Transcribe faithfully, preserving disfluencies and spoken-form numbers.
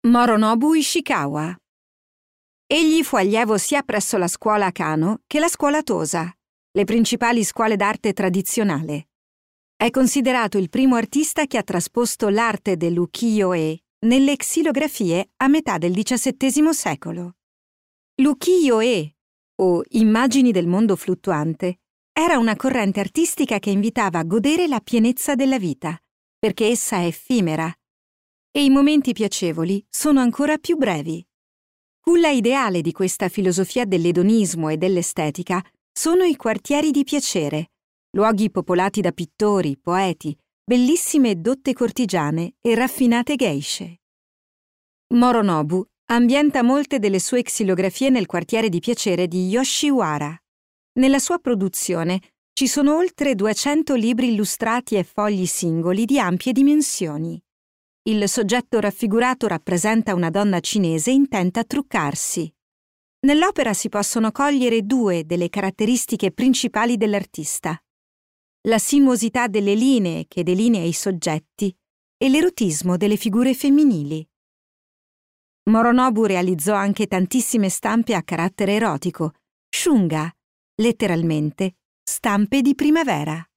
Moronobu Ishikawa. Egli fu allievo sia presso la scuola Kano che la scuola Tosa, le principali scuole d'arte tradizionale. È considerato il primo artista che ha trasposto l'arte dell'ukiyo-e nelle xilografie a metà del diciassettesimo secolo. L'ukiyo-e, o immagini del mondo fluttuante, era una corrente artistica che invitava a godere la pienezza della vita, perché essa è effimera, e i momenti piacevoli sono ancora più brevi. Culla ideale di questa filosofia dell'edonismo e dell'estetica sono i quartieri di piacere, luoghi popolati da pittori, poeti, bellissime dotte cortigiane e raffinate geishe. Moronobu ambienta molte delle sue xilografie nel quartiere di piacere di Yoshiwara. Nella sua produzione ci sono oltre duecento libri illustrati e fogli singoli di ampie dimensioni. Il soggetto raffigurato rappresenta una donna cinese intenta a truccarsi. Nell'opera si possono cogliere due delle caratteristiche principali dell'artista: la sinuosità delle linee che delinea i soggetti e l'erotismo delle figure femminili. Moronobu realizzò anche tantissime stampe a carattere erotico, shunga, letteralmente stampe di primavera.